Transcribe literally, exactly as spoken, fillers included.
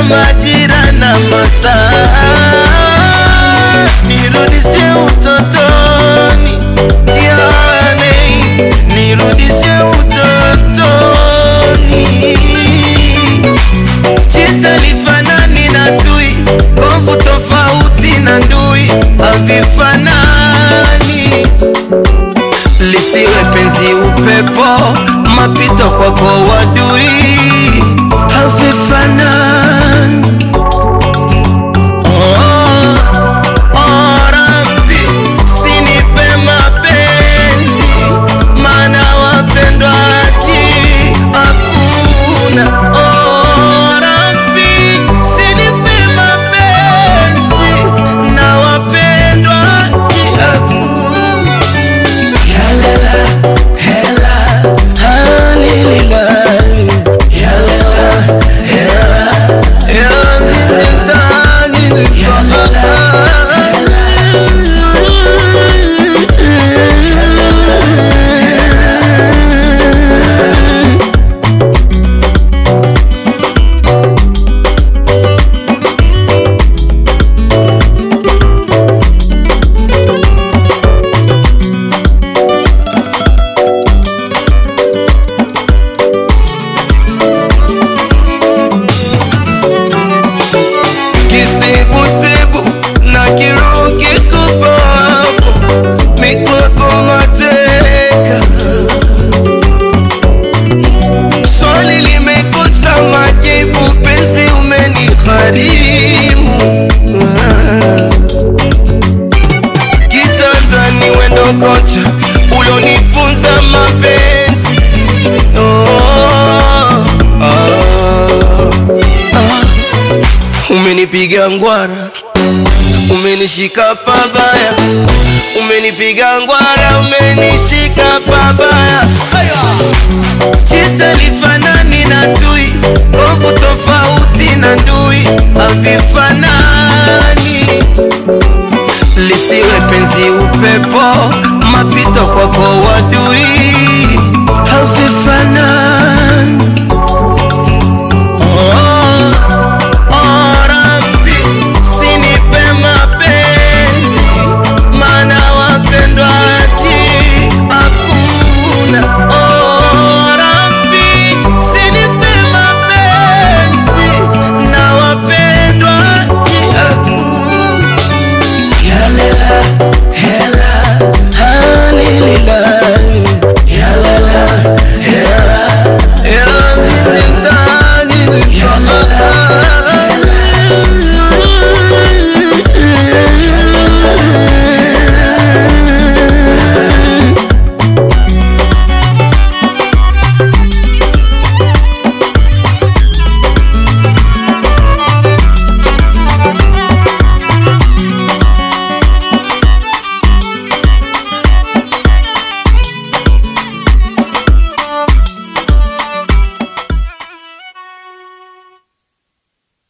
majira na masaa. Nirudishe utotoni, yale nirudishe utotoni. Chicha lifanani na tui, kovu tofauti na ndui havifanani. Lisiwe penzi upepo, mapito kwako wadui havifanani. Kitandani wendo kocha, ulonifunza mapenzi. Oh, oh, oh. Umenipiga ngwara, umenishika pabaya. Umenipiga ngwara, umenishika pabaya. Chicha lifanani na tui, kovu tofauti na ndui havifanani. Lisiwe penzi upepo, mapito kwako